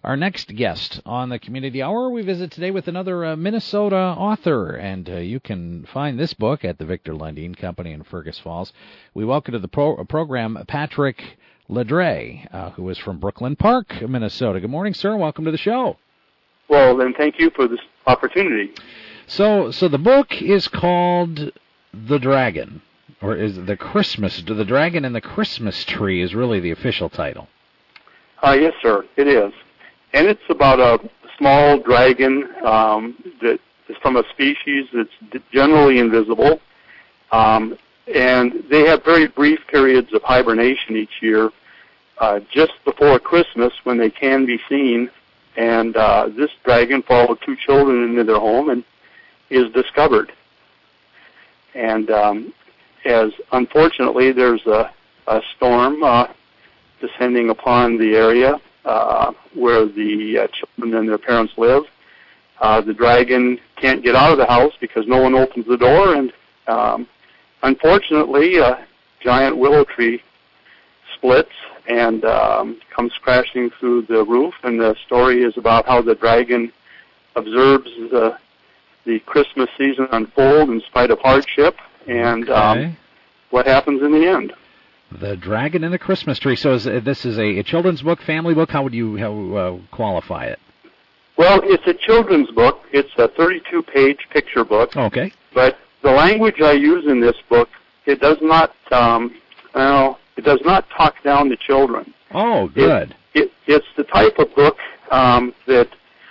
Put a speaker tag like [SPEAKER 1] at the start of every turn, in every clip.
[SPEAKER 1] our next guest on the Community Hour. We visit today with another Minnesota author, and you can find this book at the Victor Lundin Company in Fergus Falls. We welcome to the program Patrick Ledre, who is from Brooklyn Park, Minnesota. Good morning, sir. Welcome to the show.
[SPEAKER 2] Well, then thank you for this opportunity.
[SPEAKER 1] So the book is called The Dragon, or is it The Dragon and the Christmas Tree is really the official title.
[SPEAKER 2] Yes, sir, it is. And it's about a small dragon that is from a species that's generally invisible. And they have very brief periods of hibernation each year, just before Christmas when they can be seen. And this dragon followed two children into their home and is discovered. And as unfortunately there's a storm descending upon the area where the children and their parents live. The dragon can't get out of the house because no one opens the door, and unfortunately a giant willow tree splits and comes crashing through the roof, and the story is about how the dragon observes the Christmas season unfold in spite of hardship, and what happens in the end.
[SPEAKER 1] The Dragon and the Christmas Tree. So this is a children's book, family book? How would you qualify it?
[SPEAKER 2] Well, it's a children's book. It's a 32-page picture book.
[SPEAKER 1] Okay.
[SPEAKER 2] But the language I use in this book, it does not talk down to children.
[SPEAKER 1] Oh, good.
[SPEAKER 2] It's the type of book that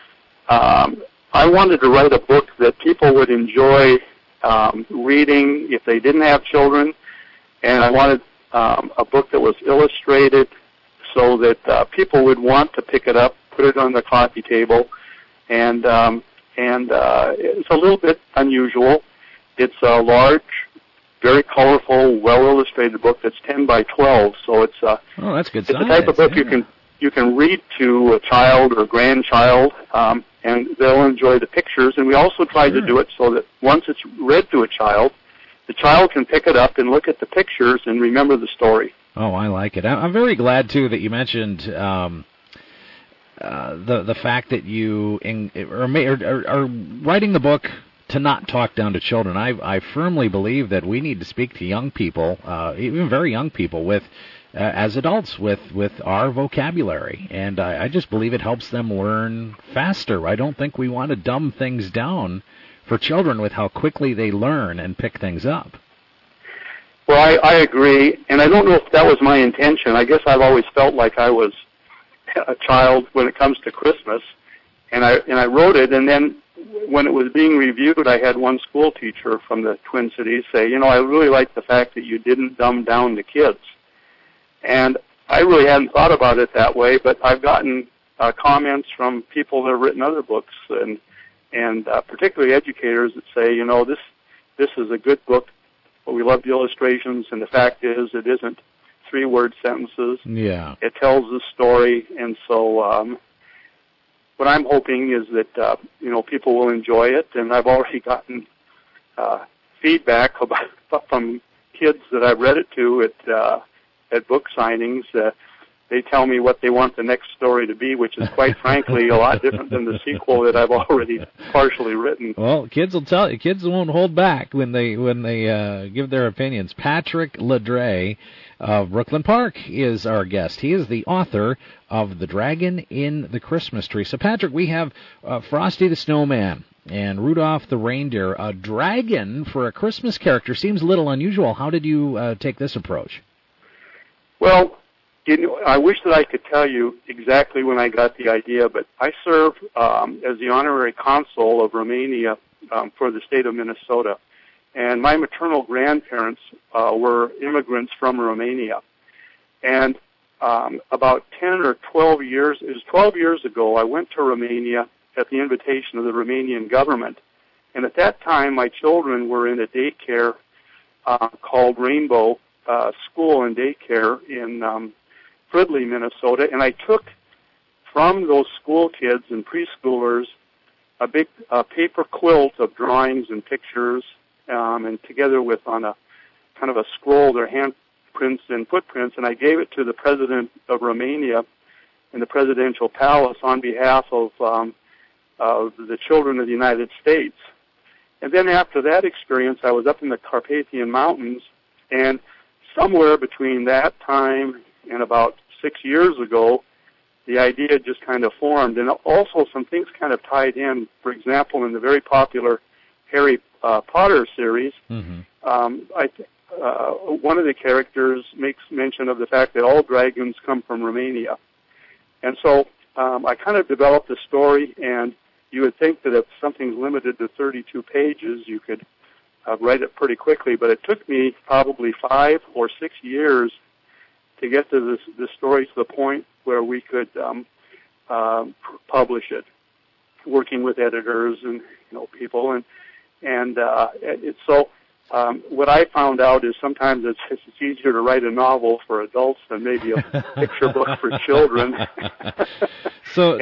[SPEAKER 2] I wanted to write a book that people would enjoy reading if they didn't have children, and I wanted a book that was illustrated so that people would want to pick it up, put it on their coffee table, and it's a little bit unusual. It's a large, very colorful, well-illustrated book that's 10 by 12, so it's
[SPEAKER 1] that's good.
[SPEAKER 2] It's the type of book you can read to a child or a grandchild, and they'll enjoy the pictures. And we also try to do it so that once it's read to a child, the child can pick it up and look at the pictures and remember the story.
[SPEAKER 1] Oh, I like it. I'm very glad, too, that you mentioned the fact that you are writing the book to not talk down to children. I firmly believe that we need to speak to young people, even very young people, as adults with our vocabulary. And I just believe it helps them learn faster. I don't think we want to dumb things down for children with how quickly they learn and pick things up.
[SPEAKER 2] Well, I agree, and I don't know if that was my intention. I guess I've always felt like I was a child when it comes to Christmas, and I wrote it, and then when it was being reviewed, I had one school teacher from the Twin Cities say, I really like the fact that you didn't dumb down the kids. And I really hadn't thought about it that way, but I've gotten comments from people that have written other books, and particularly educators that say, this is a good book, but we love the illustrations, and the fact is it isn't three-word sentences.
[SPEAKER 1] Yeah.
[SPEAKER 2] It tells the story, and so what I'm hoping is that, people will enjoy it, and I've already gotten feedback from kids that I've read it to at book signings. They tell me what they want the next story to be, which is quite frankly a lot different than the sequel that I've already partially written.
[SPEAKER 1] Well, kids won't hold back when they give their opinions. Patrick Ledre of Brooklyn Park is our guest. He is the author of The Dragon in the Christmas Tree. So, Patrick, we have Frosty the Snowman and Rudolph the Reindeer. A dragon for a Christmas character seems a little unusual. How did you take this approach?
[SPEAKER 2] Well, I wish that I could tell you exactly when I got the idea, but I serve as the honorary consul of Romania for the state of Minnesota. And my maternal grandparents were immigrants from Romania. And about 10 or 12 years, it was 12 years ago, I went to Romania at the invitation of the Romanian government. And at that time, my children were in a daycare called Rainbow School and Daycare in Fridley, Minnesota, and I took from those school kids and preschoolers a big paper quilt of drawings and pictures, and together with on a kind of a scroll their handprints and footprints, and I gave it to the president of Romania in the presidential palace on behalf of the children of the United States. And then after that experience, I was up in the Carpathian Mountains, and somewhere between that time and about 6 years ago, the idea just kind of formed. And also some things kind of tied in. For example, in the very popular Harry Potter series, one of the characters makes mention of the fact that all dragons come from Romania. And so I kind of developed a story, and you would think that if something's limited to 32 pages, you could write it pretty quickly, but it took me probably 5 or 6 years to get to this story to the point where we could publish it, working with editors and people, and it's so. What I found out is sometimes it's easier to write a novel for adults than maybe a picture book for children.
[SPEAKER 1] So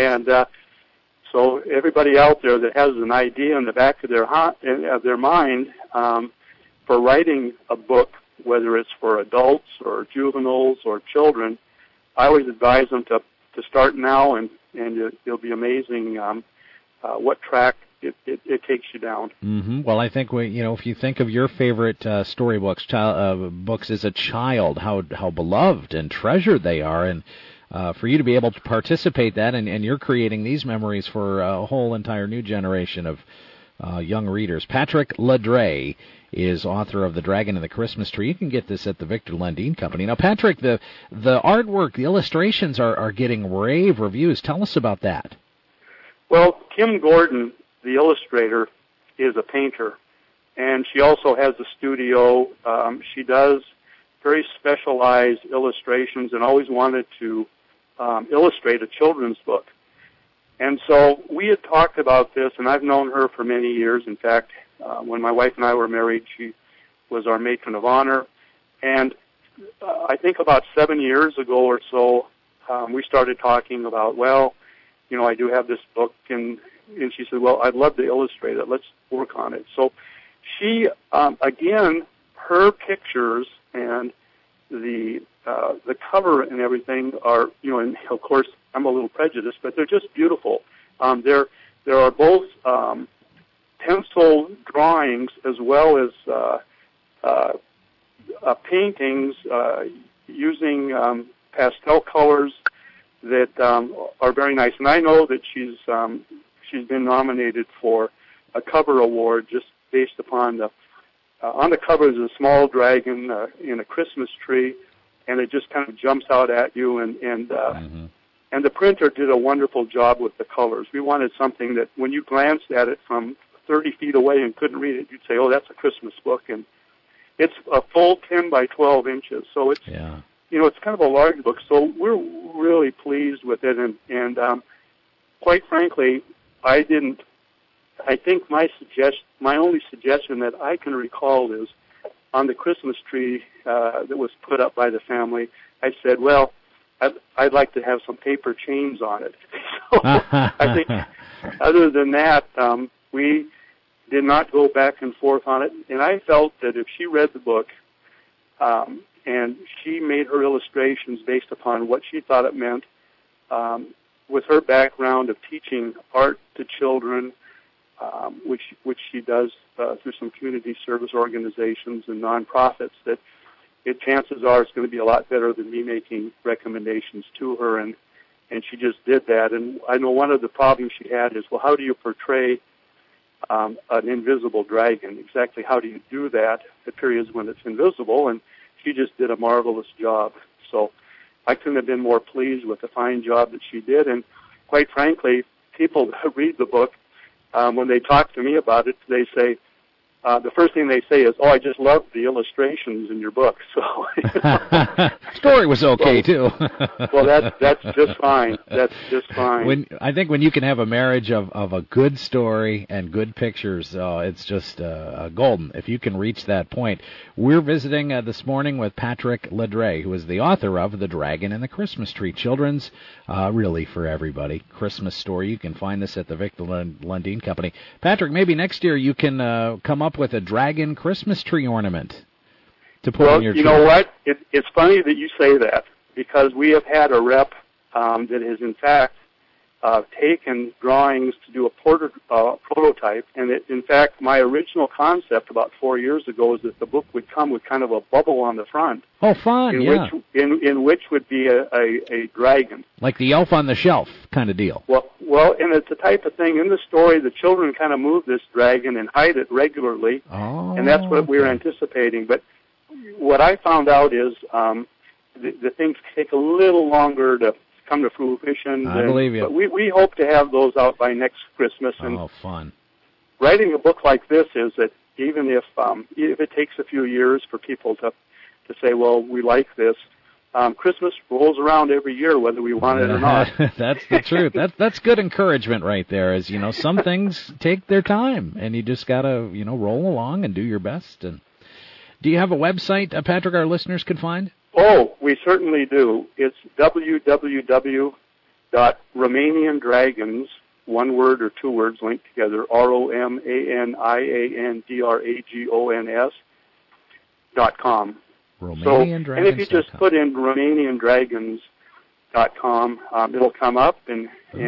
[SPEAKER 2] everybody out there that has an idea in the back of their mind for writing a book, whether it's for adults or juveniles or children, I always advise them to start now, and it'll be amazing what track it takes you down.
[SPEAKER 1] Mm-hmm. Well, I think if you think of your favorite storybooks, books as a child, how beloved and treasured they are, and for you to be able to participate that, and you're creating these memories for a whole entire new generation of young readers. Patrick Ledre is author of The Dragon and the Christmas Tree. You can get this at the Victor Lundin Company. Now, Patrick, the artwork, the illustrations are getting rave reviews. Tell us about that.
[SPEAKER 2] Well, Kim Gordon, the illustrator, is a painter, and she also has a studio. She does very specialized illustrations and always wanted to illustrate a children's book. And so we had talked about this, and I've known her for many years. In fact, when my wife and I were married, she was our matron of honor. And I think about 7 years ago or so, we started talking about, I do have this book, and she said, well, I'd love to illustrate it. Let's work on it. So she, again, her pictures and the cover and everything are, and of course I'm a little prejudiced, but they're just beautiful. There are both pencil drawings as well as paintings using pastel colors that are very nice. And I know that she's been nominated for a cover award just based upon on the cover is a small dragon in a Christmas tree, and it just kind of jumps out at you, and the printer did a wonderful job with the colors. We wanted something that when you glanced at it from 30 feet away and couldn't read it, you'd say, oh, that's a Christmas book. And it's a full 10 by 12 inches, so it's it's kind of a large book. So we're really pleased with it, and quite frankly, I think my only suggestion that I can recall is on the Christmas tree that was put up by the family, I said, well, I'd like to have some paper chains on it. So I think other than that, we did not go back and forth on it. And I felt that if she read the book and she made her illustrations based upon what she thought it meant, with her background of teaching art to children, which she does through some community service organizations and nonprofits, that chances are it's going to be a lot better than me making recommendations to her, and she just did that. And I know one of the problems she had is, well, how do you portray an invisible dragon? Exactly how do you do that at periods when it's invisible? And she just did a marvelous job. So I couldn't have been more pleased with the fine job that she did. And quite frankly, people that read the book, when they talk to me about it, they say, the first thing they say is, oh, I just love the illustrations in your book. So
[SPEAKER 1] story was okay, too.
[SPEAKER 2] Well, that's just fine. That's just fine.
[SPEAKER 1] I think when you can have a marriage of a good story and good pictures, it's just golden if you can reach that point. We're visiting this morning with Patrick Ledre, who is the author of The Dragon and the Christmas Tree, children's, really for everybody, Christmas story. You can find this at the Victor Lundin Company. Patrick, maybe next year you can come up with a dragon Christmas tree ornament to put on your tree.
[SPEAKER 2] You know what? It's funny that you say that, because we have had a rep that has in fact taken drawings to do a prototype, and in fact, my original concept about 4 years ago is that the book would come with kind of a bubble on the front.
[SPEAKER 1] Oh, fun!
[SPEAKER 2] In which would be a dragon,
[SPEAKER 1] like the Elf on the Shelf kind of deal.
[SPEAKER 2] Well, and it's the type of thing in the story. The children kind of move this dragon and hide it regularly, and that's what we were anticipating. But what I found out is the things take a little longer to come to fruition.
[SPEAKER 1] I believe you.
[SPEAKER 2] But we hope to have those out by next Christmas. And
[SPEAKER 1] fun.
[SPEAKER 2] Writing a book like this is that even if it takes a few years for people to say, well, we like this, Christmas rolls around every year whether we want it or not.
[SPEAKER 1] That's the truth. That's good encouragement right there. As you know, some things take their time, and you just gotta roll along and do your best. And do you have a website, Patrick, our listeners could find?
[SPEAKER 2] Oh, we certainly do. It's www.romaniandragons, one word or two words linked together, ROMANIANDRAGONS.com. And if you just put in RomanianDragons.com, it'll come up, and we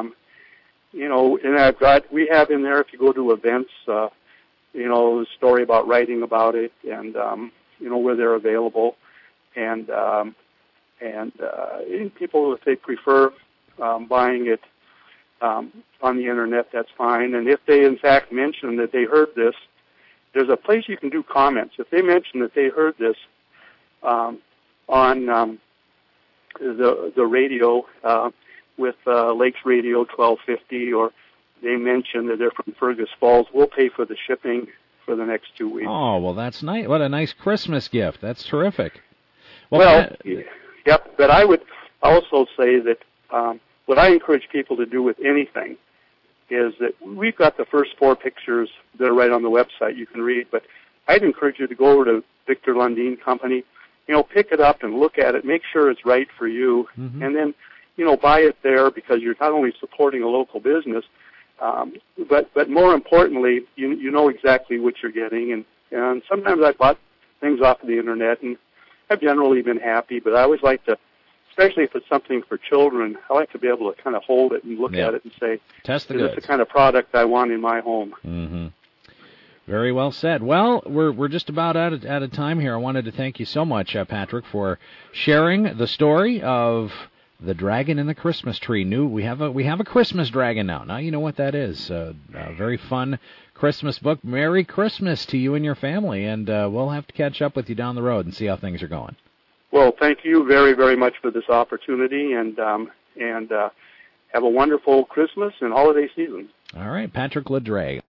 [SPEAKER 2] have in there, if you go to events, a story about writing about it, and where they're available. And people, if they prefer buying it on the internet, that's fine. And if they, in fact, mention that they heard this, there's a place you can do comments. If they mention that they heard this on the radio with Lakes Radio 1250, or they mention that they're from Fergus Falls, we'll pay for the shipping for the next 2 weeks.
[SPEAKER 1] Oh, well, that's nice. What a nice Christmas gift. That's terrific.
[SPEAKER 2] Yep, but I would also say that what I encourage people to do with anything is that we've got the first 4 pictures that are right on the website you can read, but I'd encourage you to go over to Victor Lundin Company, pick it up and look at it, make sure it's right for you, and then, buy it there, because you're not only supporting a local business, but more importantly, you know exactly what you're getting, and sometimes I bought things off of the internet, and I've generally been happy, but I always like to, especially if it's something for children, I like to be able to kind of hold it and look at it and say,
[SPEAKER 1] test the
[SPEAKER 2] is
[SPEAKER 1] goods.
[SPEAKER 2] this the kind of product I want in my home?
[SPEAKER 1] Mm-hmm. Very well said. Well, we're just about out of time here. I wanted to thank you so much, Patrick, for sharing the story of The Dragon in the Christmas Tree. We have a Christmas dragon now. Now you know what that is. A very fun Christmas book. Merry Christmas to you and your family, and we'll have to catch up with you down the road and see how things are going.
[SPEAKER 2] Well, thank you very, very much for this opportunity, and have a wonderful Christmas and holiday season.
[SPEAKER 1] All right, Patrick Ledre.